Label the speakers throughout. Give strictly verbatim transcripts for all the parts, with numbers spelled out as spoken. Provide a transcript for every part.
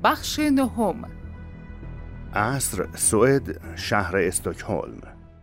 Speaker 1: بخش نهم.
Speaker 2: عصر سوئد، شهر استکهلم.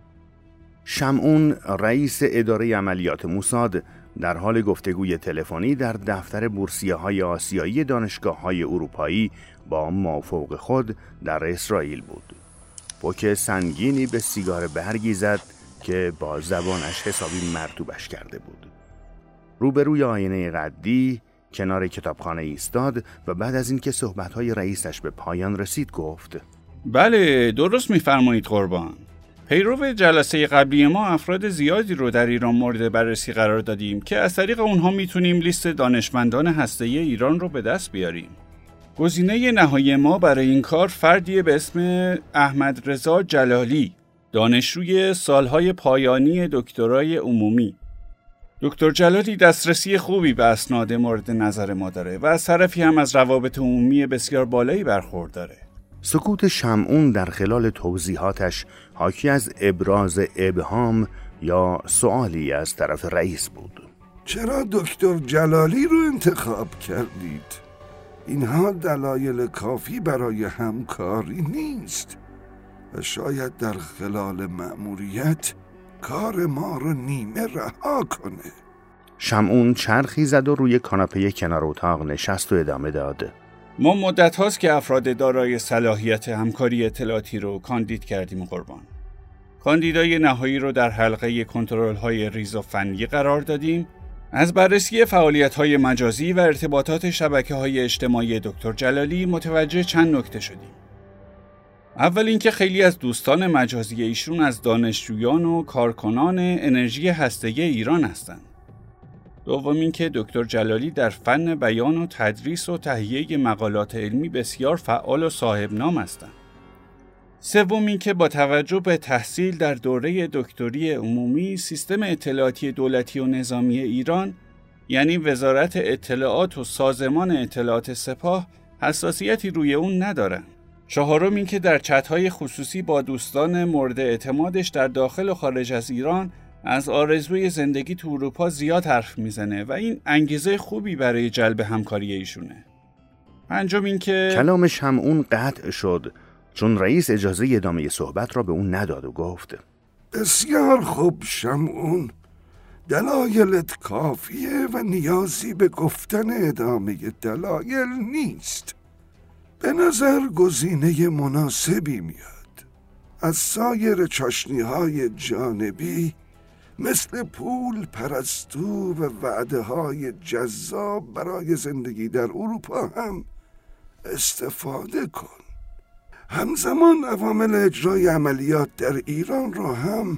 Speaker 2: شمعون رئیس اداره عملیات موساد در حال گفتگوی تلفنی در دفتر بورسیه‌های آسیایی دانشگاه‌های اروپایی با مافوق خود در اسرائیل بود. پوک سنگینی به سیگار برگی زد که با زبانش حسابی مرطوبش کرده بود. روبروی آینه قدی کنار کتابخانه ایستاد و بعد از اینکه صحبت‌های رئیسش به پایان رسید گفت:
Speaker 3: بله، درست می‌فرمایید قربان. پیرو جلسه قبلی ما افراد زیادی رو در ایران مورد بررسی قرار دادیم که از طریق اونها میتونیم لیست دانشمندان هسته‌ای ایران رو به دست بیاریم. گزینه نهایی ما برای این کار فردی به اسم احمد رضا جلالی، دانشجوی سالهای پایانی دکترای عمومی. دکتر جلالی دسترسی خوبی به اسناد مورد نظر ما داره و از طرفی هم از روابط عمومی بسیار بالایی برخورداره.
Speaker 2: سکوت شمعون در خلال توضیحاتش حاکی از ابراز ابهام یا سوالی از طرف رئیس بود.
Speaker 4: چرا دکتر جلالی رو انتخاب کردید؟ اینها دلایل کافی برای همکاری نیست و شاید در خلال مأموریت کار ما رو نیمه رها کنه.
Speaker 2: شمعون چرخی زد و روی کاناپه کنار اتاق نشست و ادامه داد:
Speaker 3: ما مدت هاست که افراد دارای صلاحیت همکاری اطلاعاتی رو کاندید کردیم قربان. کاندیدای نهایی رو در حلقه کنترل های ریز و فنی قرار دادیم. از بررسی فعالیت های مجازی و ارتباطات شبکه های اجتماعی دکتر جلالی متوجه چند نکته شدیم. اول اینکه خیلی از دوستان مجازی ایشون از دانشجویان و کارکنان انرژی هسته‌ای ایران هستند. دوم اینکه دکتر جلالی در فن بیان و تدریس و تهیه مقالات علمی بسیار فعال و صاحب نام هستند. سوم اینکه با توجه به تحصیل در دوره دکتری عمومی سیستم اطلاعاتی دولتی و نظامی ایران، یعنی وزارت اطلاعات و سازمان اطلاعات سپاه، حساسیتی روی اون ندارن. چهارم اینکه در چت‌های خصوصی با دوستان مورد اعتمادش در داخل و خارج از ایران از آرزوی زندگی تو اروپا زیاد حرف میزنه و این انگیزه خوبی برای جلب همکاری ایشونه. پنجم اینکه
Speaker 2: کلام شمعون قطع شد چون رئیس اجازه ادامه صحبت را به اون نداد و گفت:
Speaker 4: بسیار خوب شمعون، دلایلت کافیه و نیازی به گفتن ادامه دلایل نیست. به نظر گزینه مناسبی میاد. از سایر چاشنی‌های جانبی مثل پول پرستو و وعده‌های جذاب برای زندگی در اروپا هم استفاده کن. همزمان عوامل اجرای عملیات در ایران را هم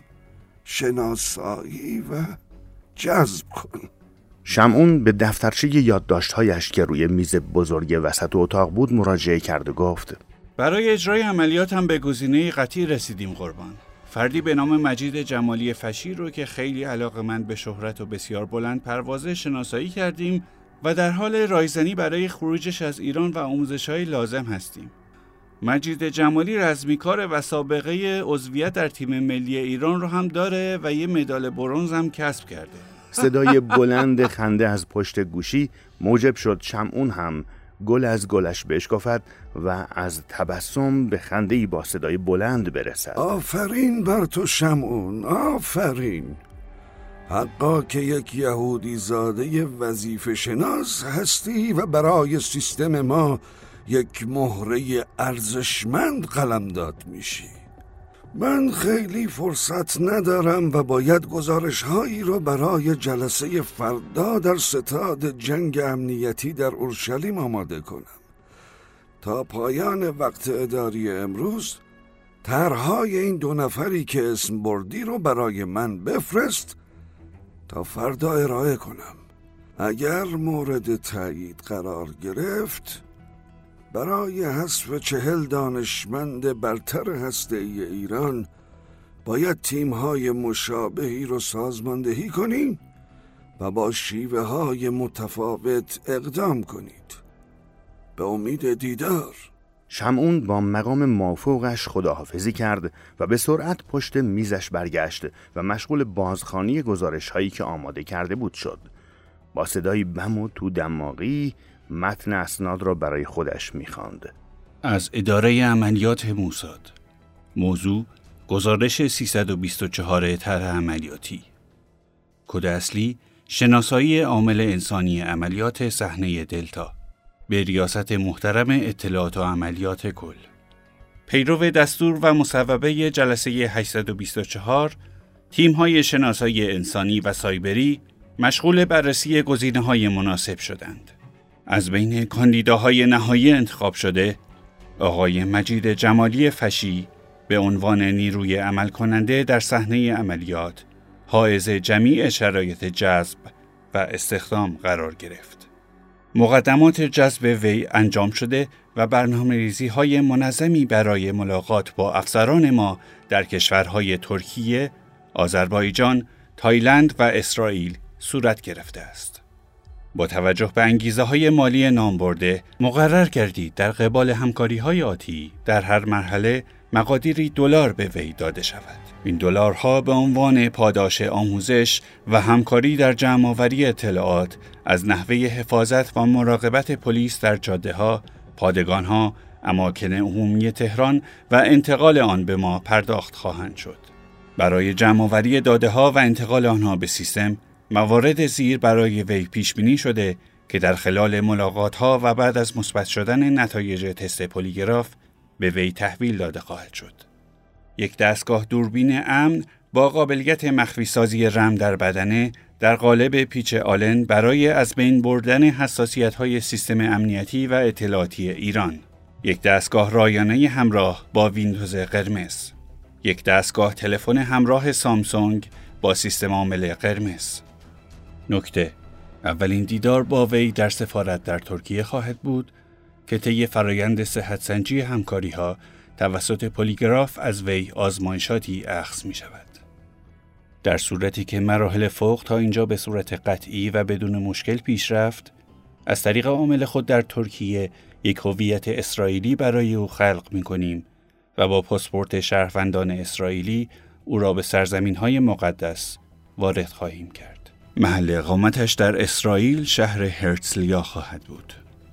Speaker 4: شناسایی و جذب کن.
Speaker 2: شمعون به دفترچه یادداشت‌هایش که روی میز بزرگ وسط اتاق بود مراجعه کرد و گفت:
Speaker 3: برای اجرای عملیات هم به گزینه قطعی رسیدیم قربان. فردی به نام مجید جمالی فشیر رو که خیلی علاقه‌مند به شهرت و بسیار بلند پروازه شناسایی کردیم و در حال رایزنی برای خروجش از ایران و آموزش‌های لازم هستیم. مجید جمالی رزمیکار و سابقه عضویت در تیم ملی ایران رو هم داره و یه مدال برنز هم کسب کرده.
Speaker 2: صدای بلند خنده از پشت گوشی موجب شد شمعون هم گل از گلش بشکافد و از تبسم به خنده‌ای با صدای بلند برسد.
Speaker 4: آفرین بر تو شمعون، آفرین. حقا که یک یهودی زاده وظیفه شناس هستی و برای سیستم ما یک مهره ارزشمند قلمداد میشی. من خیلی فرصت ندارم و باید گزارش هایی رو برای جلسه فردا در ستاد جنگ امنیتی در اورشلیم آماده کنم. تا پایان وقت اداری امروز طرحهای این دو نفری که اسم بردی رو برای من بفرست تا فردا ارائه کنم. اگر مورد تایید قرار گرفت برای حذف چهل دانشمند برتر هسته‌ای ایران باید تیم‌های مشابهی رو سازماندهی کنیم و با شیوه‌های متفاوت اقدام کنید. به امید دیدار.
Speaker 2: شمعون با مقام مافوقش خداحافظی کرد و به سرعت پشت میزش برگشت و مشغول بازخوانی گزارش‌هایی که آماده کرده بود شد. با صدای بم و تو دماغی متن اسناد را برای خودش می‌خواند.
Speaker 3: از اداره عملیات موساد. موضوع گزارش سیصد و بیست و چهار طرح عملیاتی. کد اصلی شناسایی عامل انسانی عملیات صحنه دلتا به ریاست محترم اطلاعات و عملیات کل. پیرو دستور و مصوبه جلسه هشتصد و بیست و چهار، تیم‌های شناسایی انسانی و سایبری مشغول بررسی گزینه‌های مناسب شدند. از بین کاندیداهای نهایی انتخاب شده، آقای مجید جمالی فشی به عنوان نیروی عمل کننده در صحنه عملیات حائز جمیع شرایط جذب و استخدام قرار گرفت. مقدمات جذب وی انجام شده و برنامه‌ریزی های منظمی برای ملاقات با افسران ما در کشورهای ترکیه، آذربایجان، تایلند و اسرائیل صورت گرفته است. با توجه به انگیزه های مالی نامبرده، مقرر گردید در قبال همکاری های آتی در هر مرحله مقادیری دلار به وی داده شود. این دلارها به عنوان پاداش آموزش و همکاری در جمع‌آوری اطلاعات از نحوه حفاظت و مراقبت پلیس در جاده‌ها، پادگان‌ها، اماکن عمومی تهران و انتقال آن به ما پرداخت خواهند شد. برای جمع‌آوری داده‌ها و انتقال آنها به سیستم، موارد زیر برای وی پیش بینی شده که در خلال ملاقات‌ها و بعد از مثبت شدن نتایج تست پلیگراف به وی تحویل داده خواهد شد. یک دستگاه دوربین امن با قابلیت مخفی سازی رم در بدنه در قالب پیچ آلن برای از بین بردن حساسیت‌های سیستم امنیتی و اطلاعاتی ایران. یک دستگاه رایانه همراه با ویندوز قرمز. یک دستگاه تلفن همراه سامسونگ با سیستم عامل قرمز. نکته: اولین دیدار با وی در سفارت در ترکیه خواهد بود که طی فرایند صحت سنجی همکاری‌ها توسط پلیگراف از وی آزمایشاتی اخذ می شود. در صورتی که مراحل فوق تا اینجا به صورت قطعی و بدون مشکل پیش رفت، از طریق عامل خود در ترکیه یک هویت اسرائیلی برای او خلق می کنیم و با پاسپورت شهروندان اسرائیلی او را به سرزمین‌های مقدس وارد خواهیم کرد. محل اقامتش در اسرائیل شهر هرتزلیا خواهد بود.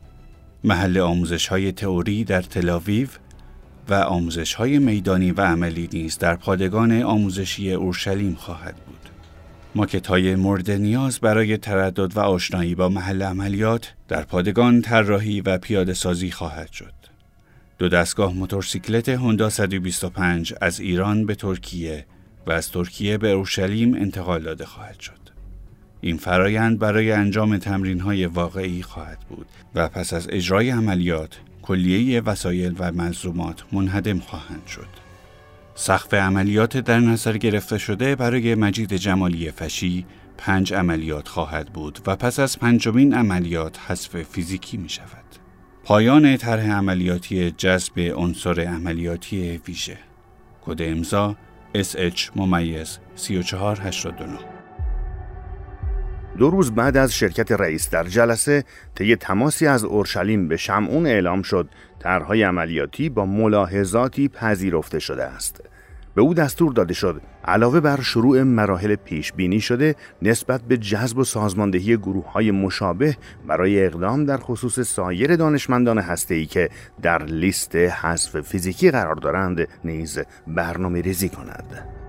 Speaker 3: محل آموزش‌های تئوری در تل‌آویو و آموزش‌های میدانی و عملی نیز در پادگان آموزشی اورشلیم خواهد بود. ماکت‌های مورد نیاز برای تردد و آشنایی با محل عملیات در پادگان طراحی و پیاده‌سازی خواهد شد. دو دستگاه موتورسیکلت هوندا صد و بیست و پنج از ایران به ترکیه و از ترکیه به اورشلیم انتقال داده خواهد شد. این فرایند برای انجام تمرین‌های واقعی خواهد بود و پس از اجرای عملیات کلیه وسایل و ملزومات منهدم خواهند شد. سقف عملیات در نظر گرفته شده برای مجید جمالی فشی پنج عملیات خواهد بود و پس از پنجمین عملیات حذف فیزیکی می شود. پایان طرح عملیاتی جذب عنصر عملیاتی ویژه. کد امضا اس اچ ممیز سه چهار هشت نه.
Speaker 2: دو روز بعد از شرکت رئیس در جلسه، طی تماسی از اورشلیم به شمعون اعلام شد طرح‌های عملیاتی با ملاحظاتی پذیرفته شده است. به او دستور داده شد علاوه بر شروع مراحل پیش بینی شده نسبت به جذب و سازماندهی گروه‌های مشابه برای اقدام در خصوص سایر دانشمندان هسته‌ای که در لیست حذف فیزیکی قرار دارند نیز برنامه‌ریزی کند.